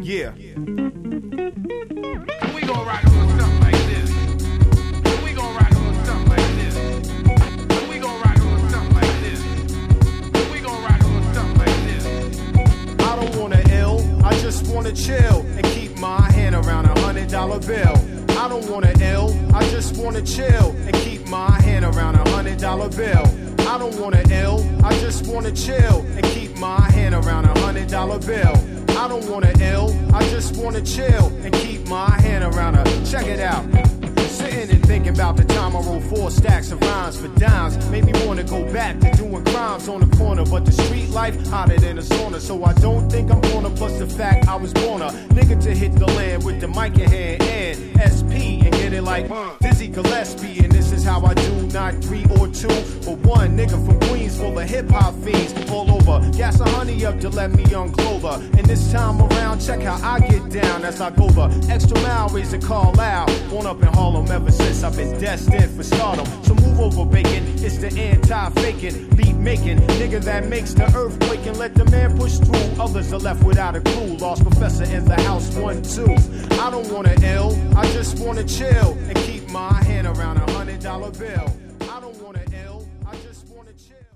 Yeah. We gon' rock a little something like this. We gon' rock a little something like this. We gon' rock a little something like this. We gon' rock a little something like this. I don't wanna ill, I just wanna chill and keep my hand around $100 bill. I don't wanna ill, I just wanna chill and keep my hand around $100 bill. I don't wanna ill, I just wanna chill and keep my hand around $100 bill. I don't wanna ill, I just wanna chill and keep my hand around check it out. Sitting and thinking about the time I wrote 4 stacks of rhymes for dimes. Made me wanna go back to doing crimes on the corner. But the street life hotter than a sauna. So I don't think I'm gonna bust the fact I was born a nigga to hit the land with the mic in hand and SP and get it like Dizzy Gillespie. And this is how I do, not 3 or 2, but 1 nigga from Queens full of hip hop fiends all over. Gas a honey up to let me unclothe her. And this time around, check how I get down as I go the extra mile, raise a call loud. Born up in Harlem ever since I've been destined for stardom. So move over, bacon. It's the anti-faking, beat making nigga that makes the earthquake and let the man push through. Others are left without a clue. Lost professor in the house 1, 2. I don't wanna ill, I just wanna chill and keep my hand around $100 bill. I don't wanna ill, I just wanna chill.